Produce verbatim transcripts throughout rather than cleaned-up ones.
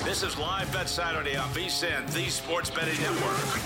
This is Live Bet Saturday on V S I N, the Sports Betting Network.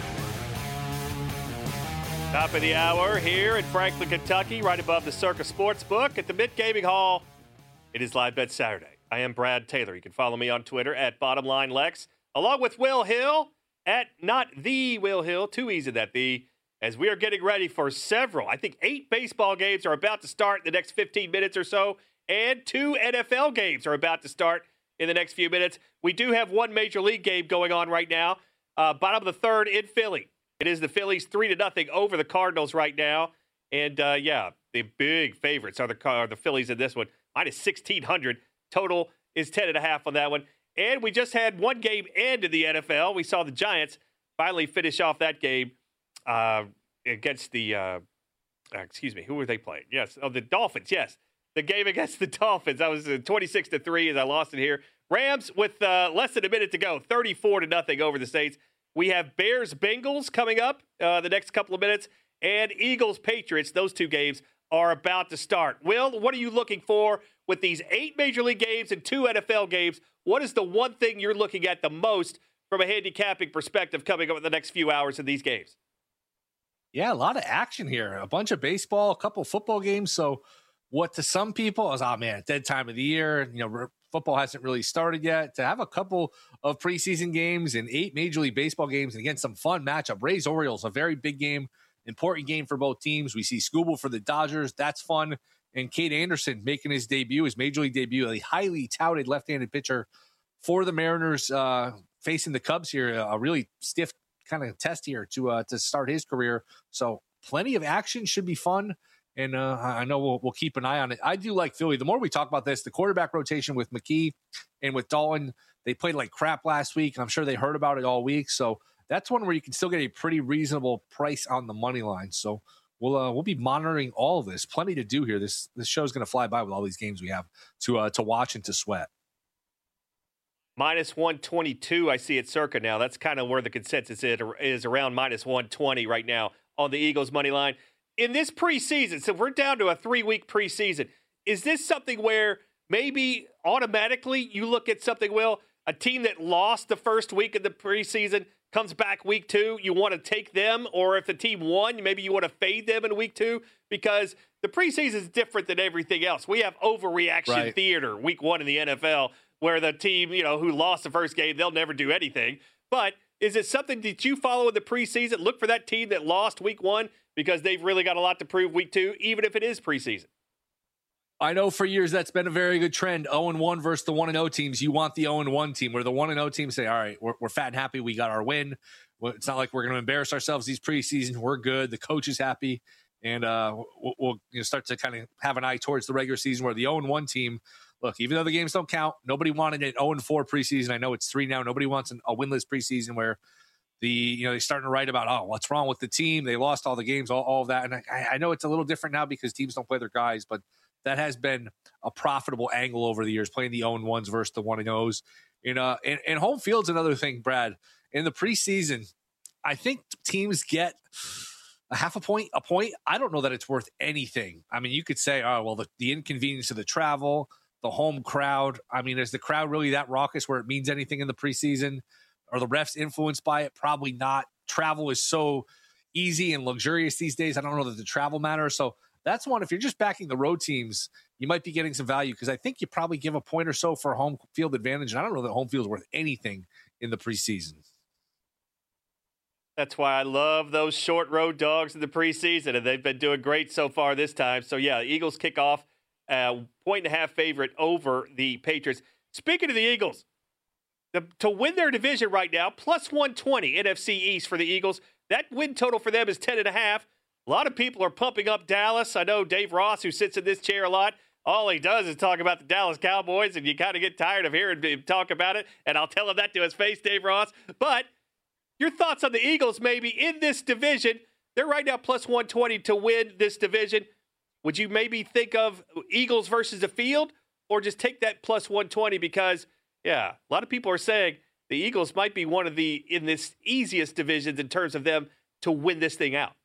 Top of the hour here in Franklin, Kentucky, right above the Circa Sportsbook at the Mitt Gaming Hall. It is Live Bet Saturday. I am Brad Taylor. You can follow me on Twitter at BottomLineLex, along with Will Hill at Not The Will Hill. Too easy that the, as we are getting ready for several, I think eight baseball games are about to start in the next fifteen minutes or so, and two N F L games are about to start in the next few minutes. We do have one Major League game going on right now, uh, bottom of the third in Philly. It is the Phillies three to nothing over the Cardinals right now. And, uh, yeah, the big favorites are the, are the Phillies in this one. Minus sixteen hundred. Total is ten and a half on that one. And we just had one game end in the N F L. We saw the Giants finally finish off that game uh, against the, uh, excuse me, who were they playing? Yes, oh, the Dolphins, yes. The game against the Dolphins. I was uh, twenty-six to three as I lost it here. Rams with uh, less than a minute to go, thirty-four to nothing over the Saints. We have Bears-Bengals coming up uh, the next couple of minutes, and Eagles-Patriots. Those two games are about to start. Will, what are you looking for with these eight Major League games and two N F L games? What is the one thing you're looking at the most from a handicapping perspective coming up in the next few hours in these games? Yeah, a lot of action here. A bunch of baseball, a couple of football games. So what to some people is, oh, man, dead time of the year. You know, football hasn't really started yet. To have a couple of preseason games and eight Major League Baseball games, and again, some fun matchup. Rays-Orioles, a very big game, important game for both teams. We see Skubal for the Dodgers. That's fun. And Cade Anderson making his debut, his Major League debut, a highly touted left-handed pitcher for the Mariners uh, facing the Cubs here. A really stiff kind of test here to uh, to start his career. So plenty of action, should be fun. And uh, I know we'll, we'll keep an eye on it. I do like Philly. The more we talk about this, the quarterback rotation with McKee and with Dalton, they played like crap last week. I'm sure they heard about it all week. So that's one where you can still get a pretty reasonable price on the money line. So we'll uh, we'll be monitoring all of this. Plenty to do here. This this show's going to fly by with all these games we have to uh, to watch and to sweat. Minus one twenty-two, I see at Circa now. That's kind of where the consensus is, is around minus one twenty right now on the Eagles money line. In this preseason, so we're down to a three-week preseason, is this something where maybe automatically you look at something, Will, a team that lost the first week of the preseason comes back week two, you want to take them? Or if the team won, maybe you want to fade them in week two? Because the preseason is different than everything else. We have overreaction right. theater week one in the N F L where the team, you know, who lost the first game, they'll never do anything. But is it something that you follow in the preseason? Look for that team that lost week one because they've really got a lot to prove week two, even if it is preseason. I know for years that's been a very good trend. oh and one versus the one and oh teams. You want the oh and one team, where the one and oh teams say, all right, we're, we're fat and happy. We got our win. Well, it's not like we're going to embarrass ourselves these preseason. We're good. The coach is happy. And uh, we'll, we'll you know, start to kind of have an eye towards the regular season where the oh and one team, look, even though the games don't count, nobody wanted an oh and four preseason. I know it's three now. Nobody wants an, a winless preseason where the, you know, they're starting to write about, oh, what's wrong with the team? They lost all the games, all, all of that. And I, I know it's a little different now because teams don't play their guys, but that has been a profitable angle over the years, playing the oh and ones versus the one and ohs. You know, and, and home field's another thing, Brad. In the preseason, I think teams get a half a point, a point. I don't know that it's worth anything. I mean, you could say, oh, well, the, the inconvenience of the travel, the home crowd. I mean, is the crowd really that raucous where it means anything in the preseason? Are the refs influenced by it? Probably not. Travel is so easy and luxurious these days. I don't know that the travel matters. So that's one. If you're just backing the road teams, you might be getting some value because I think you probably give a point or so for home field advantage. And I don't know that home field is worth anything in the preseason. That's why I love those short road dogs in the preseason, and they've been doing great so far this time. So, yeah, Eagles kick off a point and a half favorite over the Patriots. Speaking of the Eagles, the, to win their division right now, plus one twenty N F C East for the Eagles. That win total for them is ten and a half. A lot of people are pumping up Dallas. I know Dave Ross, who sits in this chair a lot, all he does is talk about the Dallas Cowboys, and you kind of get tired of hearing him talk about it, and I'll tell him that to his face, Dave Ross. But your thoughts on the Eagles maybe in this division? They're right now plus one twenty to win this division. Would you maybe think of Eagles versus the field, or just take that plus one twenty because, yeah, a lot of people are saying the Eagles might be one of the, in this easiest divisions in terms of them to win this thing out.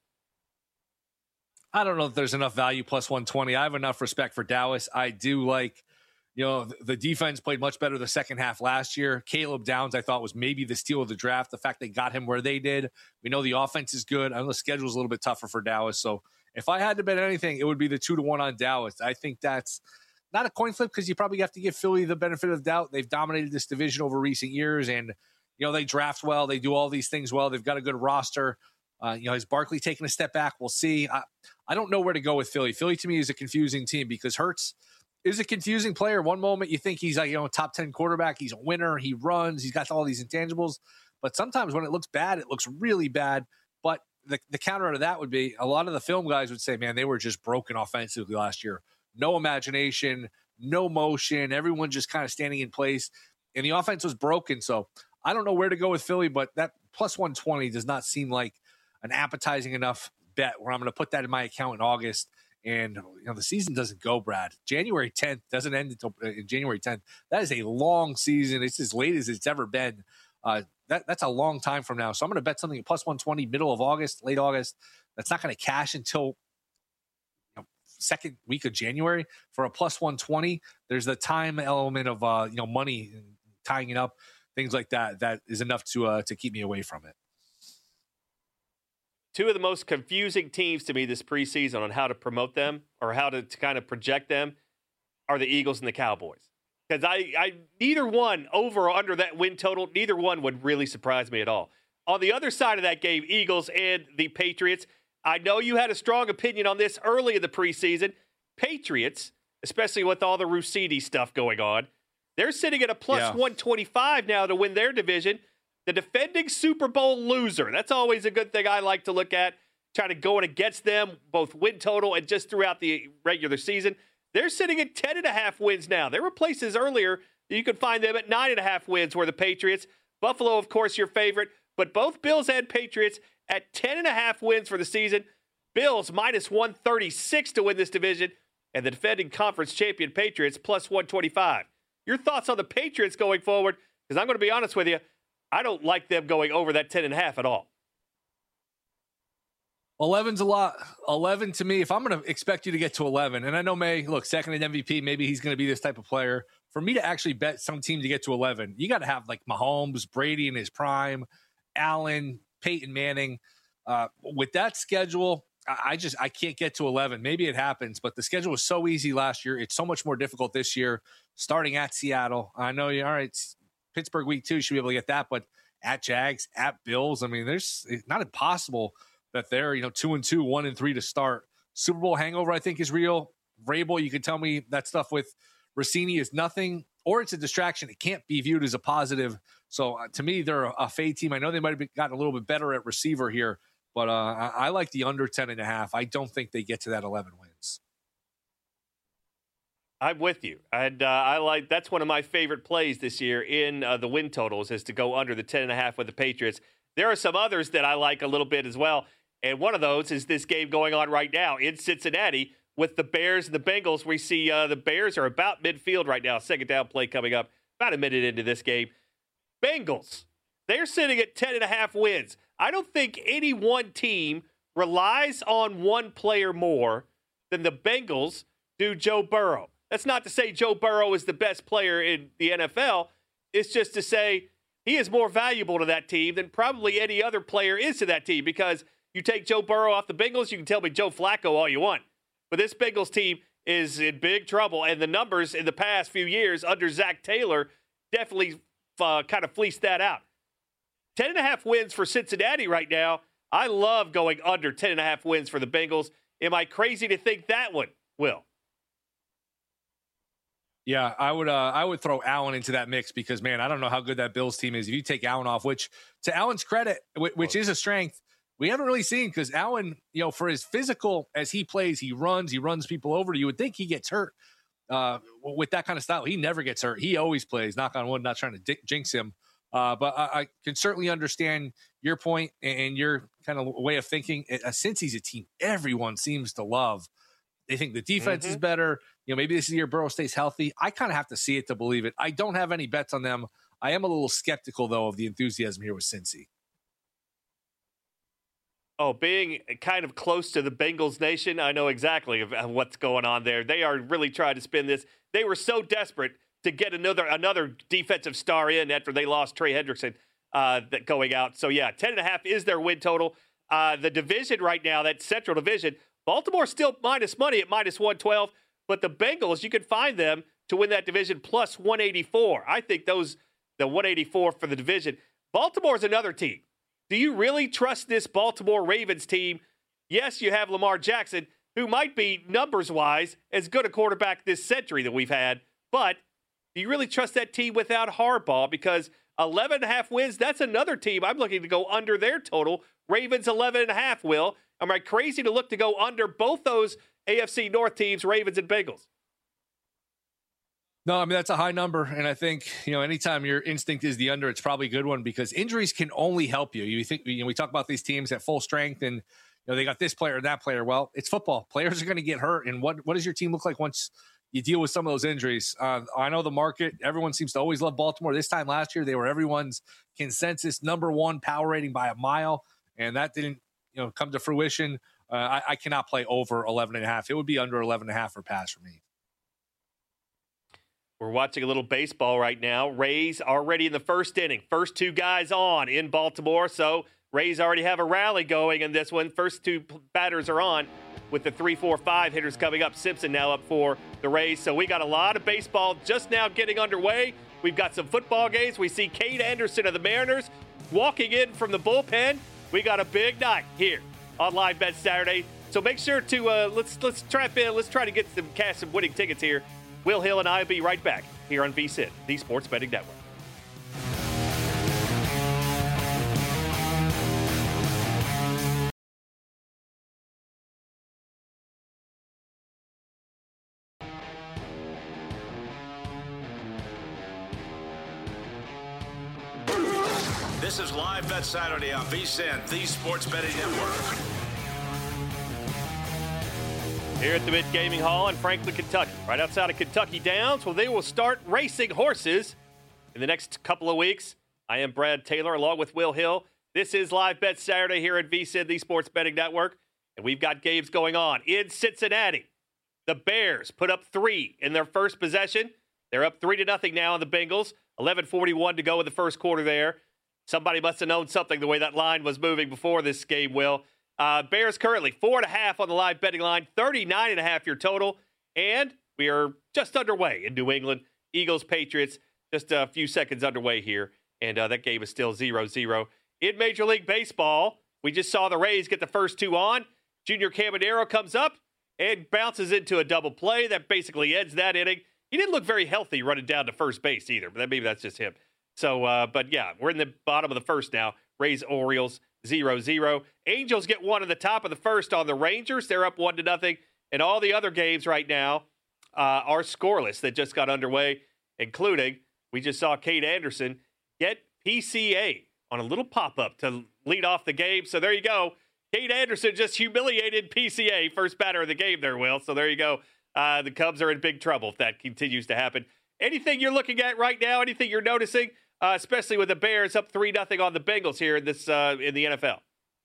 I don't know if there's enough value plus one twenty. I have enough respect for Dallas. I do like You know, the defense played much better the second half last year. Caleb Downs, I thought, was maybe the steal of the draft. The fact they got him where they did. We know the offense is good. I know the schedule is a little bit tougher for Dallas. So if I had to bet anything, it would be the two to one on Dallas. I think that's not a coin flip because you probably have to give Philly the benefit of the doubt. They've dominated this division over recent years, and you know they draft well. They do all these things well. They've got a good roster. Uh, you know, is Barkley taking a step back? We'll see. I, I don't know where to go with Philly. Philly to me is a confusing team because Hurts is a confusing player. One moment you think he's like, you know, a top ten quarterback. He's a winner. He runs. He's got all these intangibles. But sometimes when it looks bad, it looks really bad. But the, the counter to that would be a lot of the film guys would say, man, they were just broken offensively last year. No imagination, no motion. Everyone just kind of standing in place. And the offense was broken. So I don't know where to go with Philly, but that plus one twenty does not seem like an appetizing enough bet where I'm going to put that in my account in August. And you know the season doesn't go, Brad. January tenth doesn't end until uh, January tenth. That is a long season. It's as late as it's ever been. Uh, that that's a long time from now. So I'm going to bet something at plus one twenty, middle of August, late August. That's not going to cash until you know, second week of January for a plus one twenty. There's the time element of uh, you know money and tying it up, things like that. That is enough to uh, to keep me away from it. Two of the most confusing teams to me this preseason on how to promote them or how to, to kind of project them are the Eagles and the Cowboys. Because I, I neither one over or under that win total, neither one would really surprise me at all. On the other side of that game, Eagles and the Patriots, I know you had a strong opinion on this early in the preseason. Patriots, especially with all the Rossini stuff going on, they're sitting at a plus yeah. one twenty-five now to win their division. The defending Super Bowl loser. That's always a good thing I like to look at, trying to go against them, both win total and just throughout the regular season. They're sitting at ten and a half wins now. There were places earlier that you could find them at nine and a half wins were the Patriots. Buffalo, of course, your favorite, but both Bills and Patriots at ten and a half wins for the season. Bills minus one thirty-six to win this division, and the defending conference champion Patriots plus one twenty-five. Your thoughts on the Patriots going forward? Because I'm going to be honest with you, I don't like them going over that ten and a half at all. eleven's a lot. eleven to me, if I'm going to expect you to get to eleven, and I know May, look, second in M V P, maybe he's going to be this type of player. For me to actually bet some team to get to eleven, you got to have like Mahomes, Brady in his prime, Allen, Peyton Manning. Uh, with that schedule, I just I can't get to eleven. Maybe it happens, but the schedule was so easy last year. It's so much more difficult this year, starting at Seattle. I know you all right. Pittsburgh week two should be able to get that, but at Jags, at Bills, I mean, there's it's not impossible that they're, you know, two and two, one and three to start. Super Bowl hangover, I think, is real. Vrabel, you can tell me that stuff with Rossini is nothing, or it's a distraction. It can't be viewed as a positive. So uh, to me, they're a, a fade team. I know they might have gotten a little bit better at receiver here, but uh, I, I like the under ten and a half. I don't think they get to that eleven wins. I'm with you. And uh, I like that's one of my favorite plays this year in uh, the win totals is to go under the ten and a half with the Patriots. There are some others that I like a little bit as well. And one of those is this game going on right now in Cincinnati with the Bears and the Bengals. We see uh, the Bears are about midfield right now. Second down play coming up about a minute into this game. Bengals, they're sitting at ten and a half wins. I don't think any one team relies on one player more than the Bengals do Joe Burrow. That's not to say Joe Burrow is the best player in the N F L. It's just to say he is more valuable to that team than probably any other player is to that team, because you take Joe Burrow off the Bengals, you can tell me Joe Flacco all you want. But this Bengals team is in big trouble, and the numbers in the past few years under Zach Taylor definitely uh, kind of fleeced that out. Ten and a half wins for Cincinnati right now. I love going under ten and a half wins for the Bengals. Am I crazy to think that one will? Yeah, I would uh, I would throw Allen into that mix because, man, I don't know how good that Bills team is. If you take Allen off, which to Allen's credit, which is a strength, we haven't really seen, because Allen, you know, for his physical, as he plays, he runs, he runs people over. You would think he gets hurt uh, with that kind of style. He never gets hurt. He always plays, knock on wood, not trying to jinx him. Uh, but I, I can certainly understand your point and your kind of way of thinking. Uh, since he's a team everyone seems to love, they think the defense mm-hmm. is better. You know, maybe this is the year Burrow stays healthy. I kind of have to see it to believe it. I don't have any bets on them. I am a little skeptical, though, of the enthusiasm here with Cincy. Oh, being kind of close to the Bengals nation, I know exactly of, of what's going on there. They are really trying to spin this. they were so desperate to get another another defensive star in after they lost Trey Hendrickson uh, that going out. So, yeah, ten and a half is their win total. Uh, the division right now, that Central Division, Baltimore's still minus money at minus one twelve, but the Bengals, you can find them to win that division plus one eighty-four. I think those, the one eighty-four for the division. Baltimore's another team. Do you really trust this Baltimore Ravens team? Yes, you have Lamar Jackson, who might be, numbers-wise, as good a quarterback this century that we've had, but do you really trust that team without Harbaugh? Because eleven and a half wins, that's another team I'm looking to go under their total. Ravens eleven and a half, Will. Am I crazy to look to go under both those A F C North teams, Ravens and Bengals? No, I mean, that's a high number. And I think, you know, anytime your instinct is the under, it's probably a good one because injuries can only help you. You think, you know, we talk about these teams at full strength and, you know, they got this player and that player. Well, it's football. Players are going to get hurt. And what, what does your team look like once you deal with some of those injuries? Uh, I know the market, everyone seems to always love Baltimore. This time last year, they were everyone's consensus number one power rating by a mile. And that didn't, you know, come to fruition. Uh, I, I cannot play over eleven and a half. It would be under eleven and a half or pass for me. We're watching a little baseball right now. Rays already in the first inning. First two guys on in Baltimore. So Rays already have a rally going in this one. First two batters are on with the three, four, five hitters coming up. Simpson now up for the Rays. So we got a lot of baseball just now getting underway. We've got some football games. We see Cade Anderson of the Mariners walking in from the bullpen. We got a big night here on Live Bet Saturday. So make sure to uh, let's let's trap in. Let's try to get some cash, some winning tickets here. Will Hill and I will be right back here on V S I N, the Sports Betting Network. This is Live Bet Saturday on V S I N, the Sports Betting Network. Here at the Mid Gaming Hall in Franklin, Kentucky, right outside of Kentucky Downs, well, they will start racing horses in the next couple of weeks. I am Brad Taylor along with Will Hill. This is Live Bet Saturday here at V S I N, the Sports Betting Network, and we've got games going on in Cincinnati. The Bears put up three in their first possession. They're up three to nothing now on the Bengals. eleven forty-one to go in the first quarter there. Somebody must have known something the way that line was moving before this game, Will. Uh, Bears currently four and a half on the live betting line, thirty-nine and a half your total. And we are just underway in New England. Eagles, Patriots, just a few seconds underway here. And uh, that game is still zero zero. In Major League Baseball, we just saw the Rays get the first two on. Junior Caminero comes up and bounces into a double play. That basically ends that inning. He didn't look very healthy running down to first base either, but maybe that's just him. So, uh, but yeah, we're in the bottom of the first now. Rays, Orioles, zero zero. Angels get one at the top of the first on the Rangers. They're up one to nothing. And all the other games right now uh, are scoreless that just got underway, including we just saw Cade Anderson get P C A on a little pop-up to lead off the game. So there you go. Cade Anderson just humiliated P C A, first batter of the game there, Will. So there you go. Uh, the Cubs are in big trouble if that continues to happen. Anything you're looking at right now, anything you're noticing, uh, especially with the Bears up three nothing on the Bengals here in this uh, in the N F L?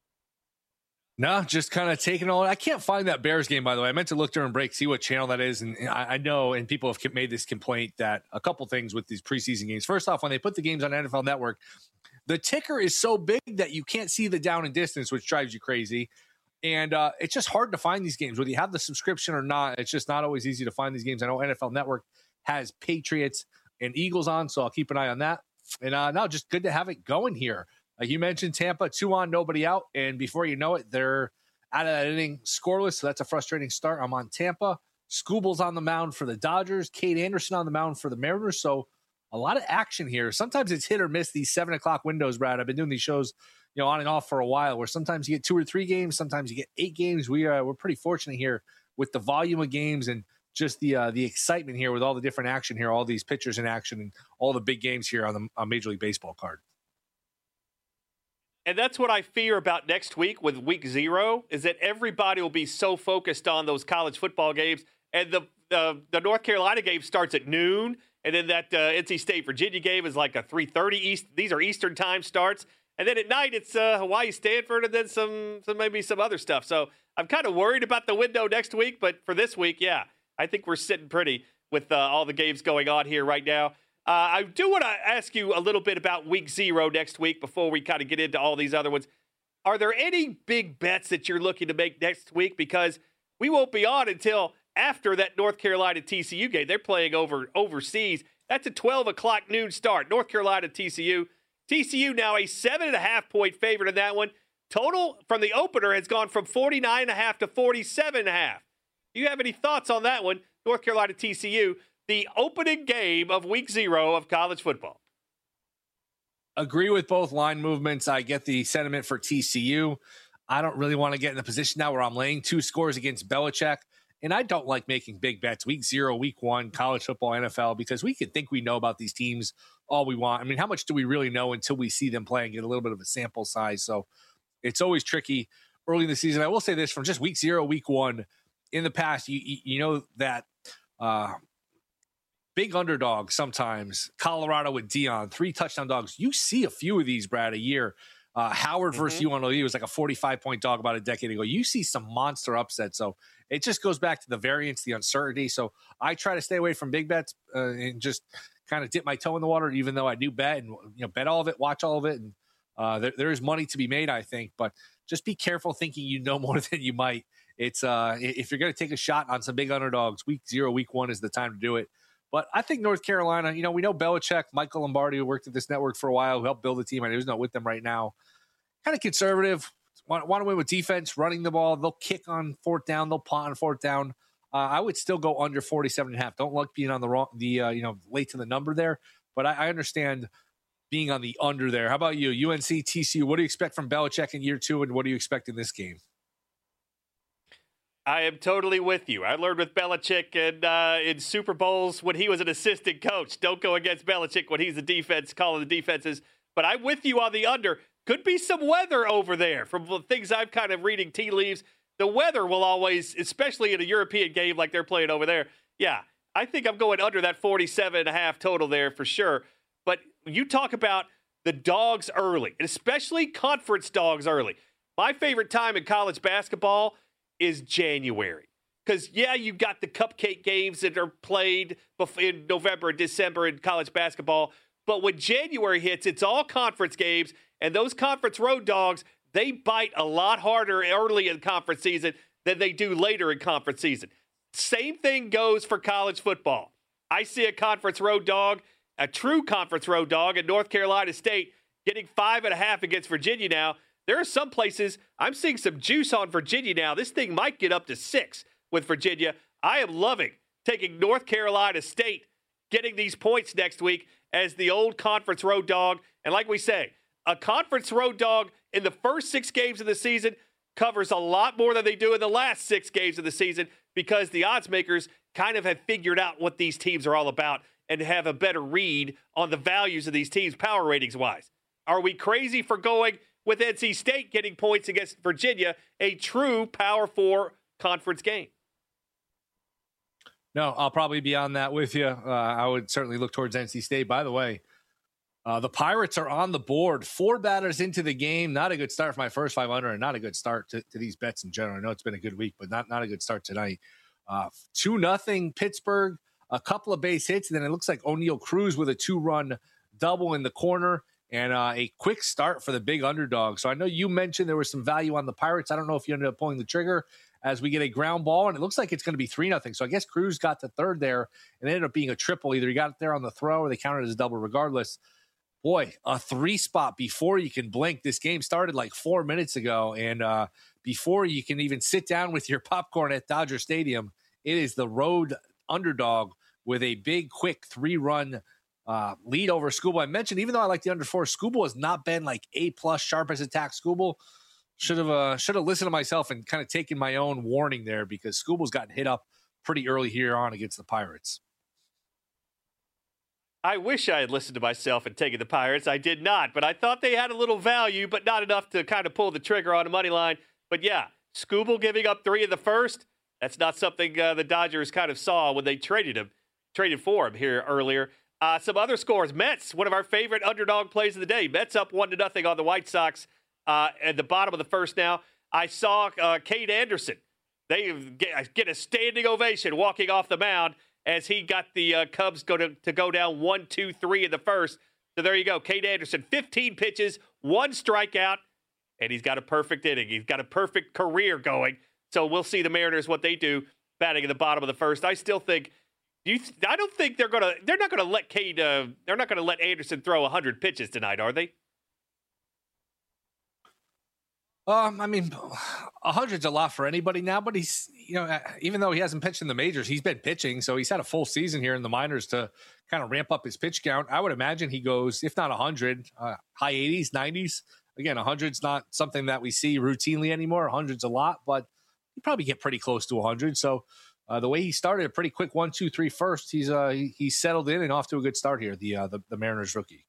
No, just kind of taking all. I can't find that Bears game, by the way. I meant to look during break, see what channel that is. And I, I know, and people have made this complaint that a couple things with these preseason games. First off, when they put the games on N F L Network, the ticker is so big that you can't see the down and distance, which drives you crazy. And uh, it's just hard to find these games, whether you have the subscription or not. It's just not always easy to find these games. I know N F L Network has Patriots and Eagles on, so I'll keep an eye on that. And uh, no, just good to have it going here. Like you mentioned, Tampa, two on, nobody out. And before you know it, they're out of that inning scoreless. So that's a frustrating start. I'm on Tampa. Skubal's on the mound for the Dodgers. Cade Anderson on the mound for the Mariners. So a lot of action here. Sometimes it's hit or miss these seven o'clock windows, Brad. I've been doing these shows, you know, on and off for a while, where sometimes you get two or three games. Sometimes you get eight games. We are, we're pretty fortunate here with the volume of games and just the uh, the excitement here with all the different action here, all these pitchers in action and all the big games here on the on Major League Baseball card. And that's what I fear about next week with week zero, is that everybody will be so focused on those college football games. And the the, the North Carolina game starts at noon. And then that uh, N C State Virginia game is like a three thirty East. These are Eastern time starts. And then at night, it's uh, Hawaii Stanford and then some, some maybe some other stuff. So I'm kind of worried about the window next week. But for this week, yeah, I think we're sitting pretty with uh, all the games going on here right now. Uh, I do want to ask you a little bit about week zero next week before we kind of get into all these other ones. Are there any big bets that you're looking to make next week? Because we won't be on until after that North Carolina T C U game. They're playing over overseas. That's a twelve o'clock noon start. North Carolina T C U. T C U now a seven and a half point favorite in that one. Total from the opener has gone from forty-nine and a half to forty-seven and a half. Do you have any thoughts on that one? North Carolina T C U, the opening game of week zero of college football. Agree with both line movements. I get the sentiment for T C U. I don't really want to get in a position now where I'm laying two scores against Belichick. And I don't like making big bets week zero, week one, college football, N F L, because we can think we know about these teams all we want. I mean, how much do we really know until we see them play and get a little bit of a sample size? So it's always tricky early in the season. I will say this from just week zero, week one, in the past, you, you know that uh, big underdog sometimes, Colorado with Dion, three touchdown dogs. You see a few of these, Brad, a year. Uh, Howard mm-hmm. versus U N L V was like a forty-five point dog about a decade ago. You see some monster upsets. So it just goes back to the variance, the uncertainty. So I try to stay away from big bets uh, and just kind of dip my toe in the water, even though I do bet and you know bet all of it, watch all of it. And uh, there, there is money to be made, I think. But just be careful thinking you know more than you might. It's uh, if you're going to take a shot on some big underdogs, week zero, week one is the time to do it. But I think North Carolina, you know, we know Belichick, Michael Lombardi, who worked at this network for a while, who helped build the team. I know he's not with them right now. Kind of conservative, want, want to win with defense, running the ball. They'll kick on fourth down. They'll punt on fourth down. Uh, I would still go under forty-seven and a half. Don't like being on the wrong, the uh, you know, late to the number there. But I, I understand being on the under there. How about you? U N C, T C U, what do you expect from Belichick in year two, and what do you expect in this game? I am totally with you. I learned with Belichick in, uh, in Super Bowls when he was an assistant coach. Don't go against Belichick when he's the defense, calling the defenses. But I'm with you on the under. Could be some weather over there from the things I'm kind of reading tea leaves. The weather will always, especially in a European game like they're playing over there. Yeah, I think I'm going under that forty-seven and a half total there for sure. But you talk about the dogs early, and especially conference dogs early. My favorite time in college basketball is January. Because, yeah, you've got the cupcake games that are played in November and December in college basketball. But when January hits, it's all conference games. And those conference road dogs, they bite a lot harder early in conference season than they do later in conference season. Same thing goes for college football. I see a conference road dog, a true conference road dog in North Carolina State getting five and a half against Virginia now. There are some places I'm seeing some juice on Virginia now. This thing might get up to six with Virginia. I am loving taking North Carolina State, getting these points next week as the old conference road dog. And like we say, a conference road dog in the first six games of the season covers a lot more than they do in the last six games of the season because the odds makers kind of have figured out what these teams are all about and have a better read on the values of these teams power ratings wise. Are we crazy for going with N C State getting points against Virginia, a true Power Four conference game? No, I'll probably be on that with you. Uh, I would certainly look towards N C State. By the way, uh, the Pirates are on the board. Four batters into the game. Not a good start for my first five hundred, and not a good start to, to these bets in general. I know it's been a good week, but not, not a good start tonight. Uh, two nothing Pittsburgh, a couple of base hits, and then it looks like O'Neal Cruz with a two-run double in the corner. And uh, a quick start for the big underdog. So I know you mentioned there was some value on the Pirates. I don't know if you ended up pulling the trigger as we get a ground ball, and it looks like it's going to be three nothing. So I guess Cruz got to third there, and it ended up being a triple. Either he got it there on the throw or they counted as a double regardless. Boy, a three spot before you can blink. This game started like four minutes ago, and uh, before you can even sit down with your popcorn at Dodger Stadium, it is the road underdog with a big, quick three-run Uh, lead over Scooball. I mentioned, even though I like the under four, Scooball has not been like A plus sharp as attack. Scooball should have uh, should have listened to myself and kind of taken my own warning there because Scooball's gotten hit up pretty early here on against the Pirates. I wish I had listened to myself and taken the Pirates. I did not, but I thought they had a little value, but not enough to kind of pull the trigger on the money line. But yeah, Scooball giving up three in the first, that's not something uh, the Dodgers kind of saw when they traded him, traded for him here earlier. Uh, some other scores. Mets, one of our favorite underdog plays of the day. Mets up one to nothing on the White Sox uh, at the bottom of the first now. I saw uh, Kate Anderson. They get, get a standing ovation walking off the mound as he got the uh, Cubs go to, to go down one, two, three in the first. So there you go. Cade Anderson, fifteen pitches, one strikeout, and he's got a perfect inning. He's got a perfect career going. So we'll see the Mariners, what they do batting at the bottom of the first. I still think you th- I don't think they're going to they're not going to let Cade uh, they're not going to let Anderson throw one hundred pitches tonight, are they? Um, I mean, a hundred's a lot for anybody now, but he's, you know, even though he hasn't pitched in the majors, he's been pitching. So he's had a full season here in the minors to kind of ramp up his pitch count. I would imagine he goes, if not a hundred, uh, high eighties, nineties. Again, a hundred's not something that we see routinely anymore. A hundred's a lot, but he probably get pretty close to a hundred. So uh, the way he started a pretty quick one, two, three first, he's uh, he, he's settled in and off to a good start here. The uh, the, the Mariners rookie.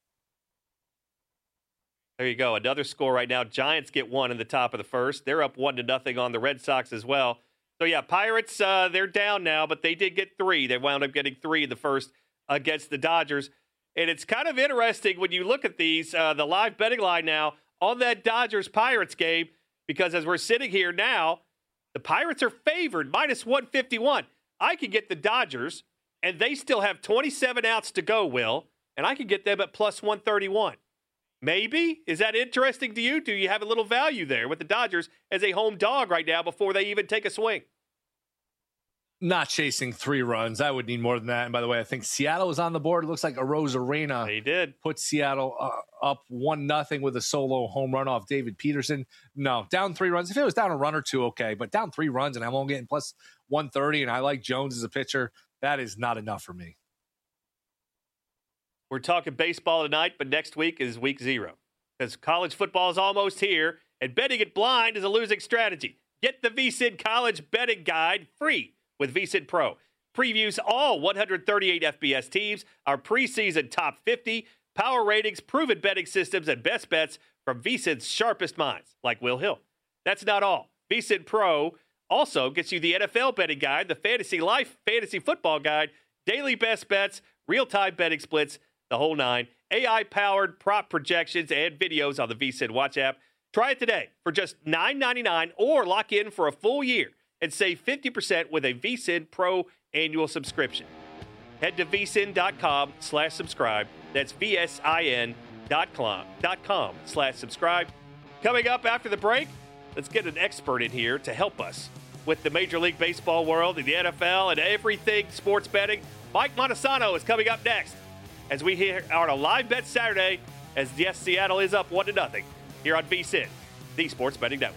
There you go. Another score right now. Giants get one in the top of the first. They're up one to nothing on the Red Sox as well. So, yeah, Pirates, uh, they're down now, but they did get three. They wound up getting three in the first against the Dodgers. And it's kind of interesting when you look at these, uh, the live betting line now on that Dodgers-Pirates game, because as we're sitting here now, the Pirates are favored, minus one fifty-one. I could get the Dodgers, and they still have twenty-seven outs to go, Will, and I could get them at plus one thirty-one. Maybe? Is that interesting to you? Do you have a little value there with the Dodgers as a home dog right now before they even take a swing? Not chasing three runs. I would need more than that. And by the way, I think Seattle is on the board. It looks like Arozarena They did. put Seattle uh, up one nothing with a solo home run off David Peterson. No, down three runs. If it was down a run or two, okay. But down three runs and I'm only getting plus one thirty and I like Jones as a pitcher, that is not enough for me. We're talking baseball tonight, but next week is week zero. Because college football is almost here, and betting it blind is a losing strategy. Get the V S I N College Betting Guide free with V S I N Pro. Previews all one hundred thirty-eight F B S teams, our preseason top fifty, power ratings, proven betting systems, and best bets from V S I N's sharpest minds, like Will Hill. That's not all. V S I N Pro also gets you the N F L Betting Guide, the Fantasy Life Fantasy Football Guide, daily best bets, real-time betting splits, the whole nine, A I-powered prop projections and videos on the V S I N Watch app. Try it today for just nine ninety-nine or lock in for a full year and save fifty percent with a V S I N Pro annual subscription. Head to vsin.com slash subscribe. That's V-S-I-N dot com, dot com slash subscribe. Coming up after the break, let's get an expert in here to help us with the Major League Baseball world and the N F L and everything sports betting. Mike Montesano is coming up next as we hear on a live bet Saturday, as yes, Seattle is up one to nothing here on V S I N, the Sports Betting Network.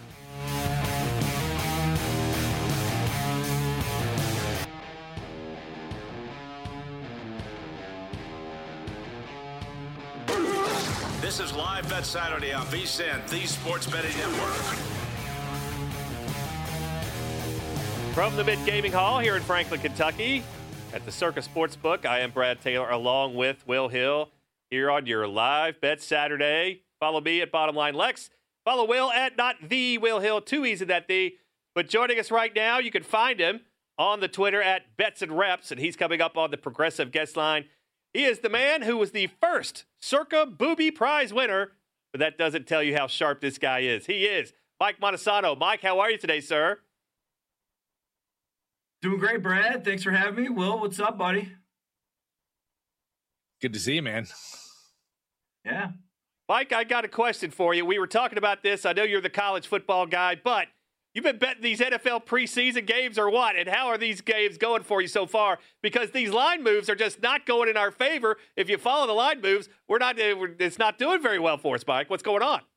This is Live Bet Saturday on V S I N, the Sports Betting Network. From the Mid Gaming Hall here in Franklin, Kentucky, at the Circa Sportsbook, I am Brad Taylor along with Will Hill here on your Live Bet Saturday. Follow me at Bottom Line Lex. Follow Will at not the Will Hill. Too easy that the. But joining us right now, you can find him on the Twitter at Bets and Reps, and he's coming up on the Progressive Guest Line. He is the man who was the first Circa Booby Prize winner, but that doesn't tell you how sharp this guy is. He is Mike Montesano. Mike, how are you today, sir? Doing great, Brad. Thanks for having me. Will, what's up, buddy? Good to see you, man. Yeah. Mike, I got a question for you. We were talking about this. I know you're the college football guy, but you've been betting these N F L preseason games or what? And how are these games going for you so far? Because these line moves are just not going in our favor. If you follow the line moves, we're not. It's not doing very well for us, Mike. What's going on?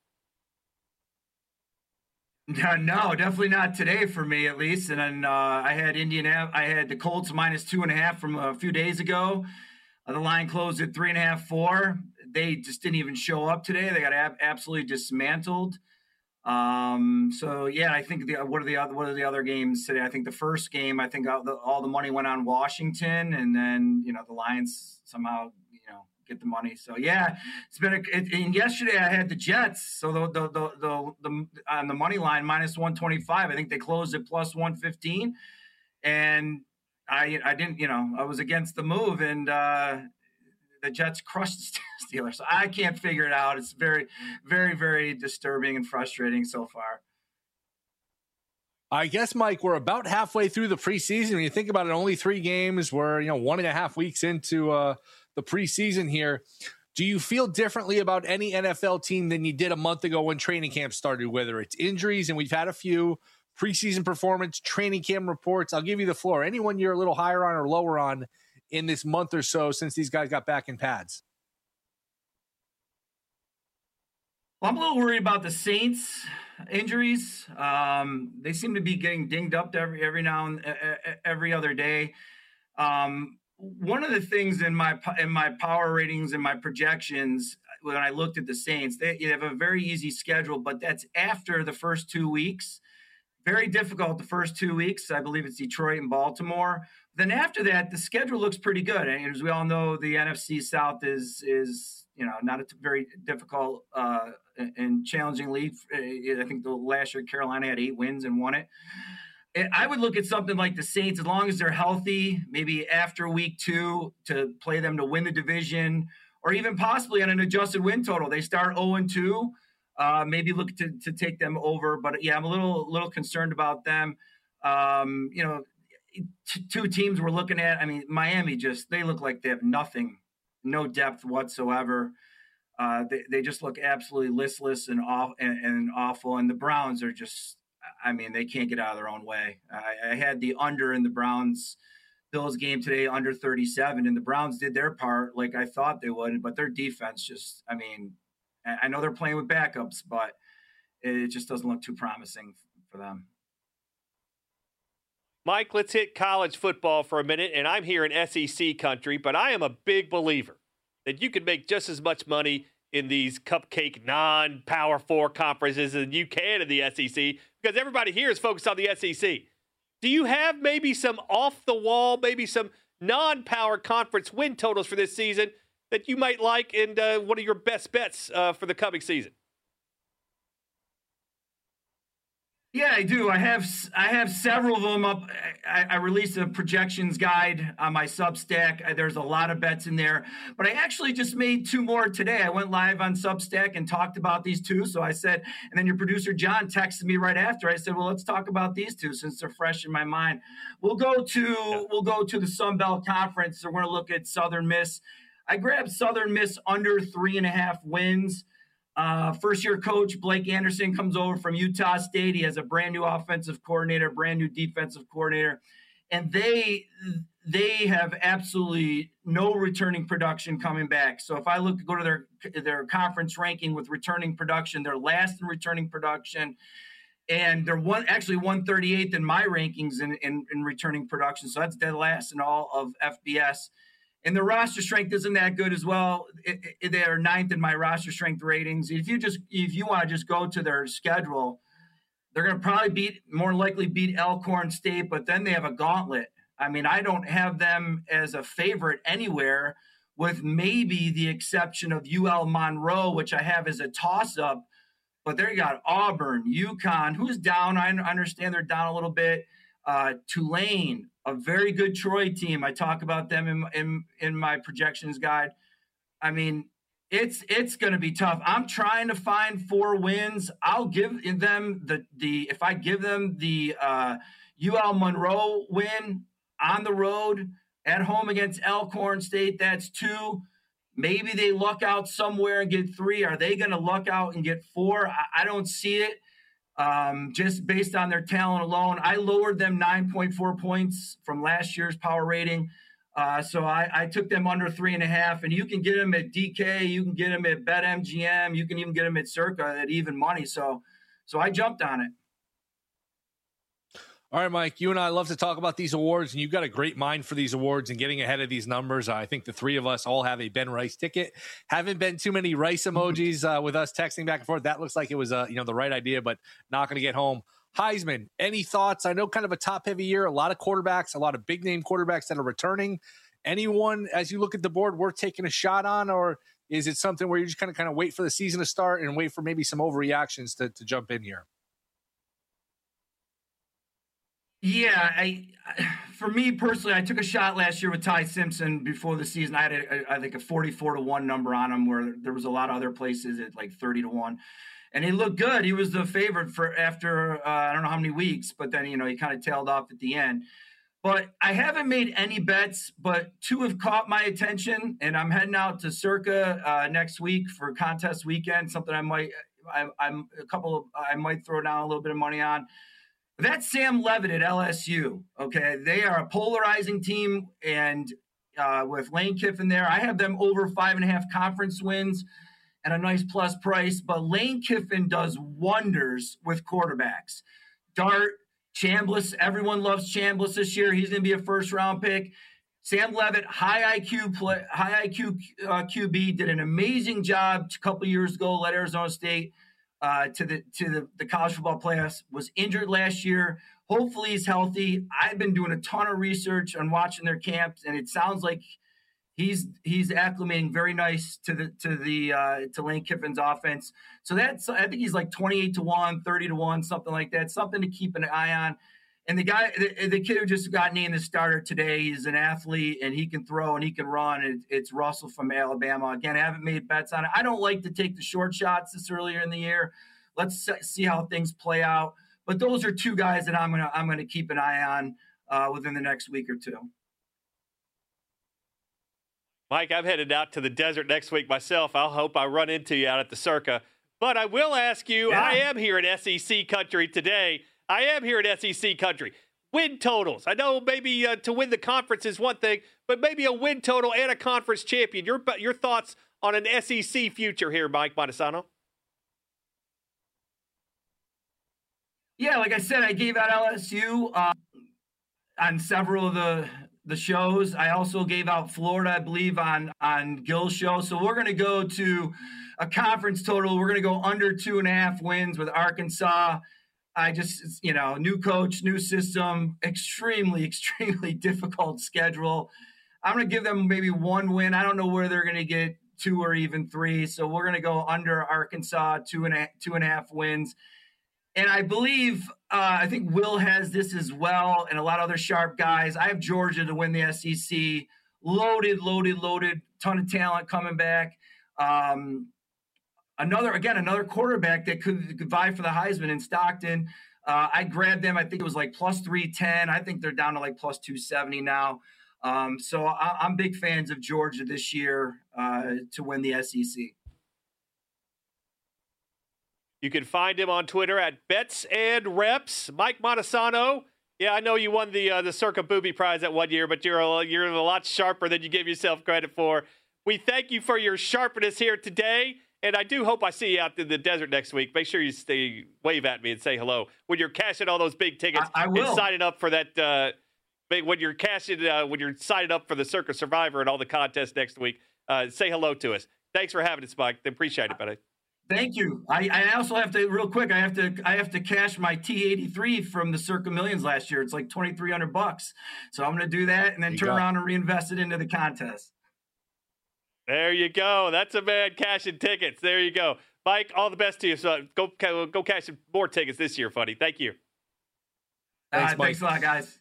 No, definitely not today for me, at least. And then uh, I had Indiana. I had the Colts minus two and a half from a few days ago. Uh, the line closed at three and a half, four. They just didn't even show up today. They got ab- absolutely dismantled. Um, so yeah, I think the what are the other what are the other games today? I think the first game, I think all the, all the money went on Washington, and then you know the Lions somehow you know get the money. So yeah, it's been. A, it, and yesterday I had the Jets, so the the the the, the on the money line minus one twenty five. I think they closed at plus one fifteen, and I I didn't you know I was against the move, and uh, the Jets crushed the Steelers. So I can't figure it out. It's very very very disturbing and frustrating so far. I guess, Mike, we're about halfway through the preseason. When you think about it, only three games. We're, you know, one and a half weeks into uh, the preseason here. Do you feel differently about any N F L team than you did a month ago when training camp started, whether it's injuries, and we've had a few, preseason performance, training camp reports? I'll give you the floor. Anyone you're a little higher on or lower on in this month or so since these guys got back in pads? Well, I'm a little worried about the Saints injuries. Um, they seem to be getting dinged up every every now and every other day. Um, one of the things in my in my power ratings and my projections, when I looked at the Saints, they have a very easy schedule, but that's after the first two weeks. Very difficult the first two weeks. I believe it's Detroit and Baltimore. Then after that, the schedule looks pretty good. And as we all know, the N F C South is is you know not a very difficult uh, and challenging league. I think the last year Carolina had eight wins and won it. I would look at something like the Saints, as long as they're healthy, maybe after week two to play them to win the division, or even possibly on an adjusted win total. They start oh and two, uh, maybe look to, to take them over. But yeah, I'm a little little concerned about them. Um, you know, t- two teams we're looking at. I mean, Miami just they look like they have nothing, no depth whatsoever. Uh, they they just look absolutely listless and off and, and awful. And the Browns are just. I mean, they can't get out of their own way. I, I had the under in the Browns Bills game today, under thirty-seven, and the Browns did their part like I thought they would, but their defense just, I mean, I know they're playing with backups, but it just doesn't look too promising for them. Mike, let's hit college football for a minute, and I'm here in S E C country, but I am a big believer that you can make just as much money in these cupcake non-Power Four conferences as you can in the S E C, because everybody here is focused on the S E C. Do you have maybe some off-the-wall, maybe some non-power conference win totals for this season that you might like, and uh, one of your best bets uh, for the coming season? Yeah, I do. I have I have several of them up. I, I released a projections guide on my Substack. There's a lot of bets in there, but I actually just made two more today. I went live on Substack and talked about these two. So I said, and then your producer John texted me right after. I said, well, let's talk about these two since they're fresh in my mind. We'll go to we'll go to the Sun Belt Conference. So we're going to look at Southern Miss. I grabbed Southern Miss under three and a half wins. Uh, first-year coach Blake Anderson comes over from Utah State. He has a brand new offensive coordinator, brand new defensive coordinator, and they they have absolutely no returning production coming back. So if I look go to their their conference ranking with returning production, they're last in returning production, and they're one actually one thirty-eighth in my rankings in, in, in returning production. So that's dead last in all of F B S. And the roster strength isn't that good as well. It, it, they are ninth in my roster strength ratings. If you just if you want to just go to their schedule, they're going to probably beat more likely beat Elkhorn State, but then they have a gauntlet. I mean, I don't have them as a favorite anywhere, with maybe the exception of U L Monroe, which I have as a toss-up. But there you got Auburn, UConn, who's down. I understand they're down a little bit. Uh, Tulane, a very good Troy team. I talk about them in, in, in my projections guide. I mean, it's it's going to be tough. I'm trying to find four wins. I'll give them the the if I give them the uh, U L Monroe win on the road at home against Elkhorn State, that's two. Maybe they luck out somewhere and get three. Are they going to luck out and get four? I, I don't see it. Um, just based on their talent alone, I lowered them nine point four points from last year's power rating. Uh, so I, I took them under three and a half, and you can get them at D K, you can get them at BetMGM, you can even get them at Circa at even money. So, so I jumped on it. All right, Mike, you and I love to talk about these awards, and you've got a great mind for these awards and getting ahead of these numbers. I think the three of us all have a Ben Rice ticket. Haven't been too many Rice emojis uh, with us texting back and forth. That looks like it was uh, you know, the right idea, but not going to get home. Heisman, any thoughts? I know kind of a top-heavy year, a lot of quarterbacks, a lot of big-name quarterbacks that are returning. Anyone, as you look at the board, worth taking a shot on, or is it something where you just kind of kind of wait for the season to start and wait for maybe some overreactions to, to jump in here? Yeah, I, for me personally, I took a shot last year with Ty Simpson before the season. I had, a, I think, a forty-four to one number on him, where there was a lot of other places at like thirty to one. And he looked good. He was the favorite for after, uh, I don't know how many weeks, but then, you know, he kind of tailed off at the end. But I haven't made any bets, but two have caught my attention, and I'm heading out to Circa uh, next week for contest weekend, something I might, I, I'm a couple of, I might throw down a little bit of money on. That's Sam Levitt at L S U. Okay. They are a polarizing team, and uh, with Lane Kiffin there, I have them over five and a half conference wins and a nice plus price. But Lane Kiffin does wonders with quarterbacks. Dart, Chambliss, everyone loves Chambliss this year. He's going to be a first round pick. Sam Levitt, high I Q play, high I Q uh, Q B, did an amazing job a couple years ago, led Arizona State Uh, to the to the, the college football playoffs, was injured last year. Hopefully he's healthy. I've been doing a ton of research on watching their camps, and it sounds like he's he's acclimating very nice to the to the uh, to Lane Kiffin's offense. So that's, I think he's like twenty-eight to one, thirty to one, something like that. Something to keep an eye on. And the guy, the, the kid who just got named the starter today, he's an athlete and he can throw and he can run. It, it's Russell from Alabama. Again, I haven't made bets on it. I don't like to take the short shots this earlier in the year. Let's see how things play out. But those are two guys that I'm gonna I'm gonna keep an eye on uh, within the next week or two. Mike, I'm headed out to the desert next week myself. I hope I run into you out at the Circa. But I will ask you, yeah. I am here in S E C country today. I am here in S E C country. Win totals. I know maybe uh, to win the conference is one thing, but maybe a win total and a conference champion. Your your thoughts on an S E C future here, Mike Montesano? Yeah, like I said, I gave out L S U uh, on several of the the shows. I also gave out Florida, I believe, on on Gil's show. So we're going to go to a conference total. We're going to go under two and a half wins with Arkansas. I just, you know, new coach, new system, extremely, extremely difficult schedule. I'm going to give them maybe one win. I don't know where they're going to get two or even three. So we're going to go under Arkansas, two and a, two and a half wins. And I believe, uh, I think Will has this as well, and a lot of other sharp guys. I have Georgia to win the S E C. Loaded, loaded, loaded, ton of talent coming back. Um, another, again, another quarterback that could, could vie for the Heisman in Stockton. Uh, I grabbed them. I think it was like plus three ten. I think they're down to like plus two seventy now. Um, so I, I'm big fans of Georgia this year uh, to win the S E C. You can find him on Twitter at Bets and Reps. Mike Montesano. Yeah, I know you won the uh, the Circa Booby Prize that one year, but you're a, you're a lot sharper than you give yourself credit for. We thank you for your sharpness here today, and I do hope I see you out in the desert next week. Make sure you stay wave at me and say hello when you're cashing all those big tickets. I, I will. And signing up for that. Uh, when you're cashing, uh, when you're signing up for the Circa Survivor and all the contests next week, uh, say hello to us. Thanks for having us, Mike. Appreciate it, buddy. Thank you. I, I also have to, real quick, I have to I have to cash my T eighty-three from the Circa Millions last year. It's like twenty-three hundred bucks. So I'm going to do that and then turn go. around and reinvest it into the contest. There you go. That's a man cashing tickets. There you go. Mike, all the best to you. So go go cash more tickets this year, buddy. Thank you. Thanks, uh, thanks a lot, guys.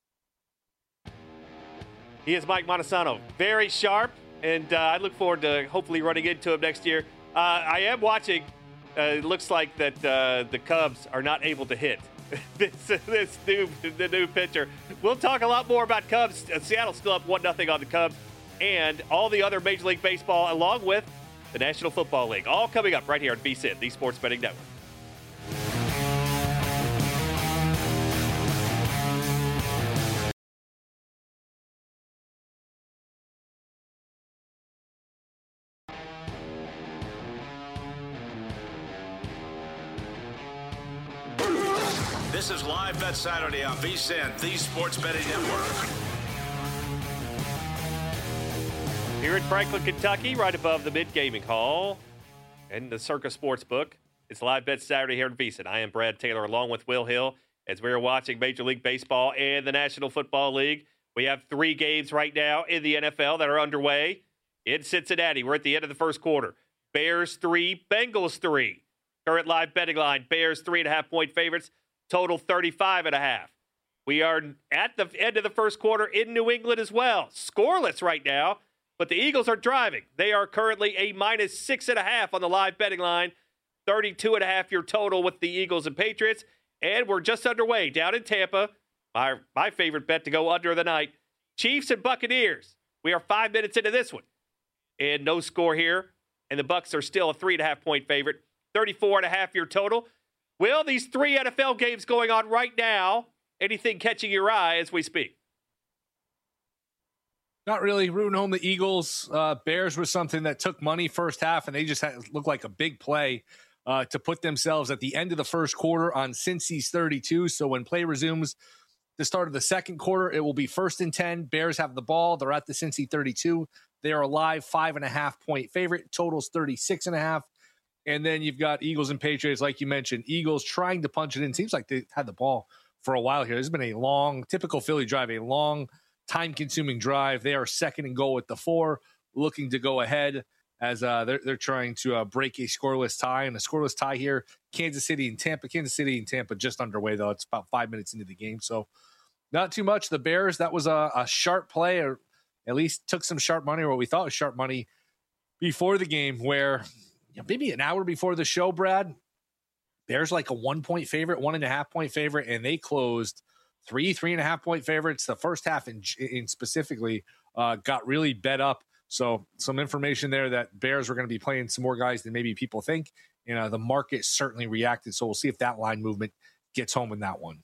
He is Mike Montesano. Very sharp, and uh, I look forward to hopefully running into him next year. Uh, I am watching. Uh, it looks like that uh, the Cubs are not able to hit this this new the new pitcher. We'll talk a lot more about Cubs. Uh, Seattle's still up one nothing on the Cubs, and all the other Major League Baseball, along with the National Football League, all coming up right here on V S I N, the Sports Betting Network. This is Live Bet Saturday on V S I N, the Sports Betting Network. Here in Franklin, Kentucky, right above the Mid Gaming Hall and the Circa Sportsbook, it's Live Bet Saturday here in V S I N. I am Brad Taylor along with Will Hill as we're watching Major League Baseball and the National Football League. We have three games right now in the N F L that are underway in Cincinnati. We're at the end of the first quarter. Bears three, Bengals three. Current live betting line, Bears three and a half point favorites. Total thirty-five and a half. We are at the end of the first quarter in New England as well. Scoreless right now, but the Eagles are driving. They are currently a minus six and a half on the live betting line. thirty-two and a half your total with the Eagles and Patriots. And we're just underway down in Tampa. My, my favorite bet to go under the night. Chiefs and Buccaneers. We are five minutes into this one. And no score here. And the Bucs are still a three and a half point favorite. thirty-four and a half your total. Will, these three N F L games going on right now, anything catching your eye as we speak? Not really. Rooting home the Eagles. Uh, Bears was something that took money first half, and they just had, looked like a big play uh, to put themselves at the end of the first quarter on Cincy's thirty-two. So when play resumes the start of the second quarter, it will be first and ten. Bears have the ball. They're at the Cincy thirty-two. They are a live five and a half point favorite. Totals thirty-six and a half. And then you've got Eagles and Patriots, like you mentioned. Eagles trying to punch it in. Seems like they had the ball for a while here. This has been a long, typical Philly drive, a long, time-consuming drive. They are second and goal at the four, looking to go ahead as uh, they're, they're trying to uh, break a scoreless tie. And a scoreless tie here, Kansas City and Tampa. Kansas City and Tampa just underway, though. It's about five minutes into the game. So not too much. The Bears, that was a, a sharp play, or at least took some sharp money, or what we thought was sharp money before the game, where you know, maybe an hour before the show, Brad, Bears like a one-point favorite, one-and-a-half-point favorite, and they closed three, three-and-a-half-point favorites. The first half in, in specifically uh, got really bet up. So some information there that Bears were going to be playing some more guys than maybe people think. You know, the market certainly reacted, so we'll see if that line movement gets home in that one.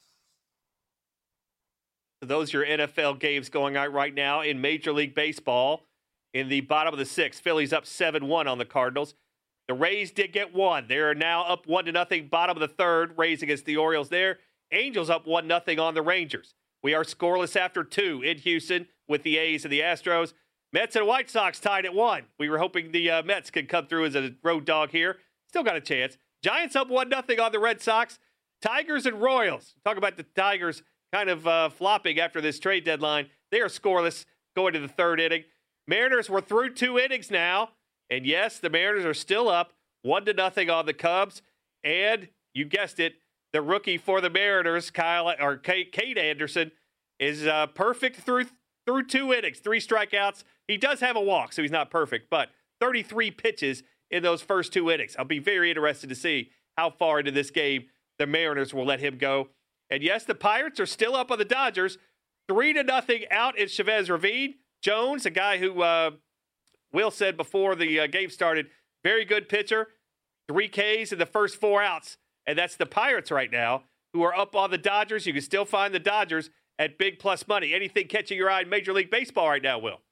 Those are your N F L games going on right now in Major League Baseball. In the bottom of the sixth, Phillies up seven one on the Cardinals. The Rays did get one. They're now up one to nothing. Bottom of the third, Rays against the Orioles there. Angels up one nothing on the Rangers. We are scoreless after two in Houston with the A's and the Astros. Mets and White Sox tied at one. We were hoping the uh, Mets could come through as a road dog here. Still got a chance. Giants up one nothing on the Red Sox. Tigers and Royals. Talk about the Tigers kind of uh, flopping after this trade deadline. They are scoreless going to the third inning. Mariners were through two innings now. And yes, the Mariners are still up one to nothing on the Cubs. And you guessed it, the rookie for the Mariners, Kyle or Kate, Kate Anderson, is uh, perfect through through two innings, three strikeouts. He does have a walk, so he's not perfect, but thirty-three pitches in those first two innings. I'll be very interested to see how far into this game the Mariners will let him go. And yes, the Pirates are still up on the Dodgers, three to nothing out in Chavez Ravine. Jones, a guy who uh, Will said before the uh, game started, very good pitcher, three Ks in the first four outs. And that's the Pirates right now, who are up on the Dodgers. You can still find the Dodgers at big plus money. Anything catching your eye in Major League Baseball right now, Will?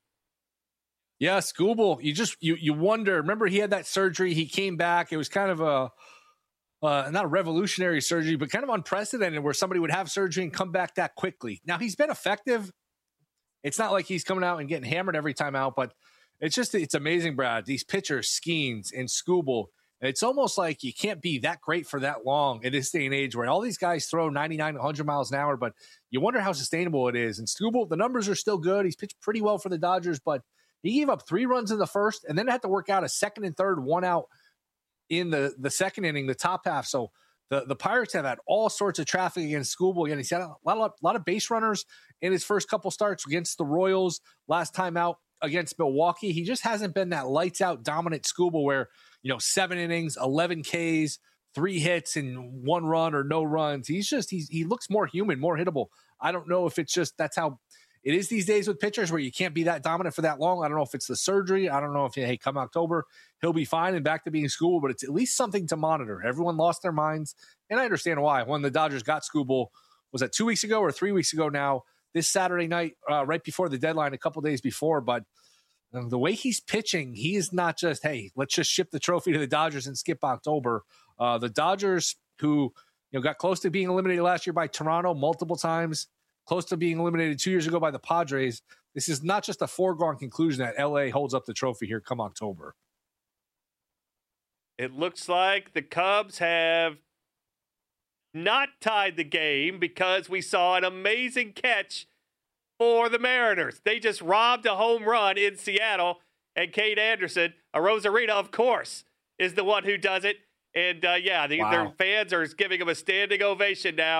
Yeah, Scooble. You just you you wonder. Remember, he had that surgery. He came back. It was kind of a uh, not a revolutionary surgery, but kind of unprecedented, where somebody would have surgery and come back that quickly. Now he's been effective. It's not like he's coming out and getting hammered every time out, but it's just it's amazing, Brad. These pitchers, Skeens and Scooble. It's almost like you can't be that great for that long in this day and age where all these guys throw ninety-nine, one hundred miles an hour, but you wonder how sustainable it is. And Scooble, the numbers are still good. He's pitched pretty well for the Dodgers, but he gave up three runs in the first and then had to work out a second and third, one out in the, the second inning, the top half. So the, the Pirates have had all sorts of traffic against Scooble. Again, he's had a lot, of, lot of base runners in his first couple starts against the Royals. Last time out against Milwaukee, he just hasn't been that lights out dominant Scooble where, you know, seven innings, eleven Ks, three hits and one run or no runs. He's just, he's, he looks more human, more hittable. I don't know if it's just, that's how it is these days with pitchers where you can't be that dominant for that long. I don't know if it's the surgery. I don't know if, hey, come October, he'll be fine and back to being Scooble, but it's at least something to monitor. Everyone lost their minds. And I understand why. When the Dodgers got Scooble, was that two weeks ago or three weeks ago now, this Saturday night, uh, right before the deadline, a couple days before, but the way he's pitching, he is not just, hey, let's just ship the trophy to the Dodgers and skip October. Uh, the Dodgers, who you know got close to being eliminated last year by Toronto multiple times, close to being eliminated two years ago by the Padres. This is not just a foregone conclusion that L A holds up the trophy here come October. It looks like the Cubs have not tied the game because we saw an amazing catch for the Mariners. They just robbed a home run in Seattle, and Kate Anderson, a Rosarina, of course, is the one who does it. And, uh, yeah, the, wow. their fans are giving him a standing ovation now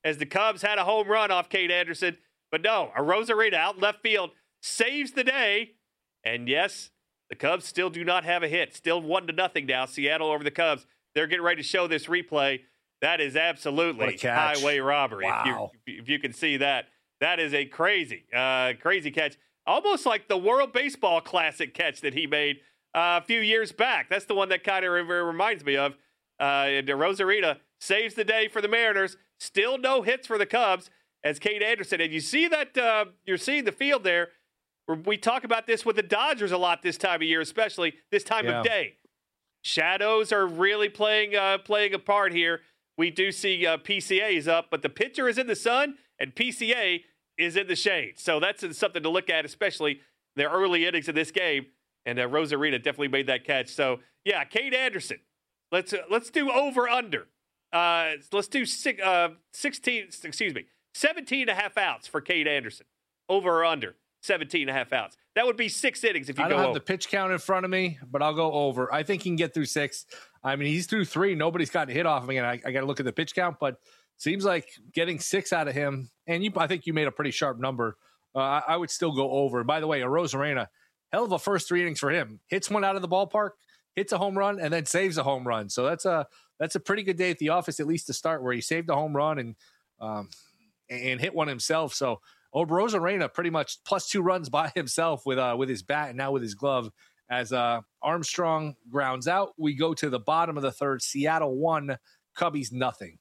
as the Cubs had a home run off Cade Anderson. But no, Arozarena out in left field saves the day. And yes, the Cubs still do not have a hit. Still one to nothing now. Seattle over the Cubs. They're getting ready to show this replay. That is absolutely highway robbery. Wow. If you, if you can see that, that is a crazy, uh, crazy catch. Almost like the World Baseball Classic catch that he made uh, a few years back. That's the one that kind of reminds me of. Uh, and Arozarena saves the day for the Mariners. Still no hits for the Cubs as Cade Anderson. And you see that uh, you're seeing the field there. We talk about this with the Dodgers a lot this time of year, especially this time yeah. of day. Shadows are really playing uh, playing a part here. We do see uh, P C As up, but the pitcher is in the sun and P C A is in the shade. So that's something to look at, especially the early innings of this game. And uh, Arozarena definitely made that catch. So, yeah, Cade Anderson. Let's uh, let's do over under. Uh, let's do six, uh, sixteen, excuse me, seventeen and a half outs for Cade Anderson. Over or under seventeen and a half outs. That would be six innings if you I go don't have over. the pitch count in front of me, but I'll go over. I think he can get through six. I mean, he's through three. Nobody's gotten a hit off him again. I, I got to look at the pitch count, but seems like getting six out of him. And you, I think you made a pretty sharp number. Uh, I, I would still go over. By the way, Arozarena, hell of a first three innings for him. Hits one out of the ballpark, hits a home run, and then saves a home run. So that's a that's a pretty good day at the office, at least to start, where he saved a home run and um, and hit one himself. So Arozarena pretty much plus two runs by himself with uh, with his bat and now with his glove. As uh, Armstrong grounds out, we go to the bottom of the third. Seattle one, Cubbies nothing.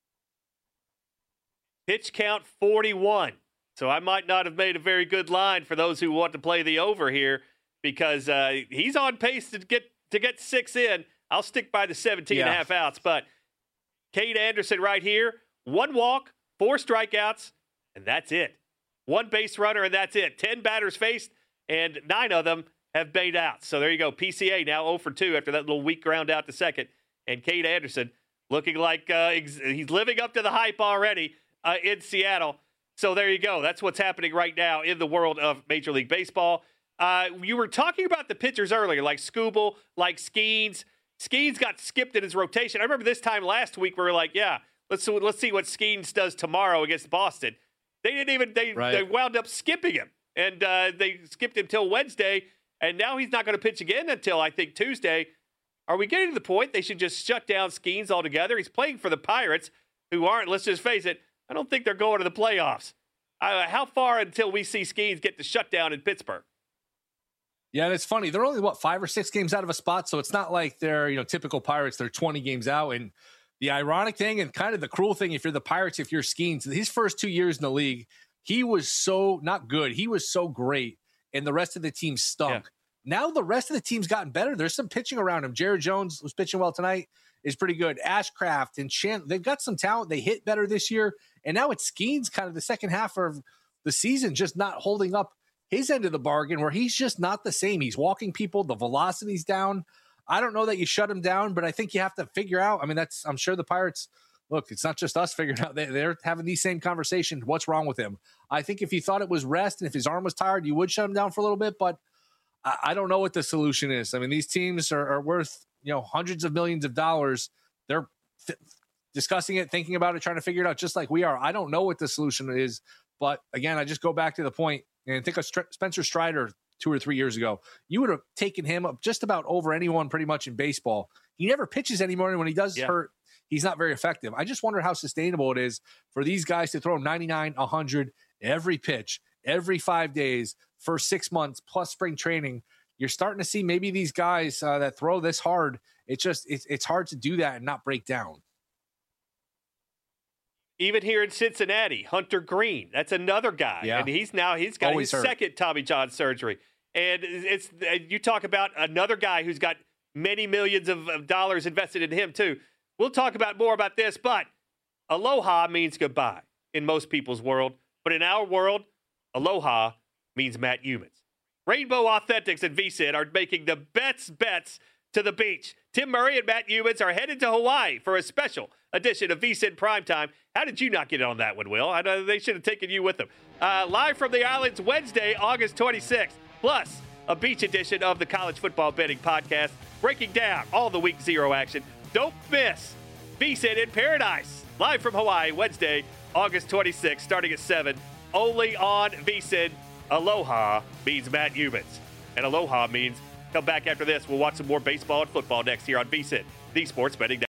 Pitch count forty-one. So I might not have made a very good line for those who want to play the over here because uh, he's on pace to get to get six in. I'll stick by the seventeen yeah. and a half outs. But Cade Anderson right here, one walk, four strikeouts, and that's it. One base runner, and that's it. Ten batters faced, and nine of them have made out. So there you go. P C A now oh for two after that little weak ground out to second. And Cade Anderson looking like uh, he's living up to the hype already uh, in Seattle. So there you go. That's what's happening right now in the world of Major League Baseball. Uh, you were talking about the pitchers earlier, like Skubal, like Skeens. Skeens got skipped in his rotation. I remember this time last week we were like, yeah, let's let's see what Skeens does tomorrow against Boston. They didn't even they right. they wound up skipping him, and uh, they skipped him till Wednesday, and now he's not going to pitch again until I think Tuesday. Are we getting to the point they should just shut down Skeens altogether? He's playing for the Pirates, who aren't. Let's just face it. I don't think they're going to the playoffs. Uh, how far until we see Skeens get the shutdown in Pittsburgh? Yeah, and it's funny. They're only, what, five or six games out of a spot, so it's not like they're, you know, typical Pirates. They're twenty games out, and the ironic thing and kind of the cruel thing, if you're the Pirates, if you're Skeens, his first two years in the league, he was so not good. He was so great, and the rest of the team stunk. Yeah. Now the rest of the team's gotten better. There's some pitching around him. Jared Jones was pitching well tonight, is pretty good. Ashcraft and Chan, they've got some talent. They hit better this year, and now it's Skeens kind of the second half of the season just not holding up his end of the bargain, where he's just not the same. He's walking people. The velocity's down. I don't know that you shut him down, but I think you have to figure out. I mean, that's, I'm sure the Pirates, look, it's not just us figuring out. They, they're having these same conversations. What's wrong with him? I think if you thought it was rest and if his arm was tired, you would shut him down for a little bit, but I, I don't know what the solution is. I mean, these teams are, are worth, you know, hundreds of millions of dollars. They're th- discussing it, thinking about it, trying to figure it out just like we are. I don't know what the solution is, but again, I just go back to the point and think of St- Spencer Strider two or three years ago. You would have taken him up just about over anyone pretty much in baseball. He never pitches anymore, and when he does yeah. hurt, he's not very effective. I just wonder how sustainable it is for these guys to throw ninety-nine, one hundred every pitch, every five days for six months plus spring training. You're starting to see maybe these guys uh, that throw this hard. It's just it's it's hard to do that and not break down. Even here in Cincinnati, Hunter Green, that's another guy. Yeah. And he's now, he's got Always his hurt. second Tommy John surgery. And it's, you talk about another guy who's got many millions of, of dollars invested in him too. We'll talk about more about this, but aloha means goodbye in most people's world. But in our world, aloha means Matt Youmans. Rainbow Authentics and V S I N are making the best bets to the beach. Tim Murray and Matt Youmans are headed to Hawaii for a special edition of V S I N Primetime. How did you not get on that one, Will? I know they should have taken you with them. Uh, live from the islands Wednesday, August twenty-sixth, plus a beach edition of the College Football Betting Podcast, breaking down all the Week Zero action. Don't miss V S I N in Paradise. live from Hawaii, Wednesday, August twenty-sixth, starting at seven, only on VSiN. Aloha means Matt Youmans. And aloha means come back after this. We'll watch some more baseball and football next here on VSiN, the Sports Betting Network.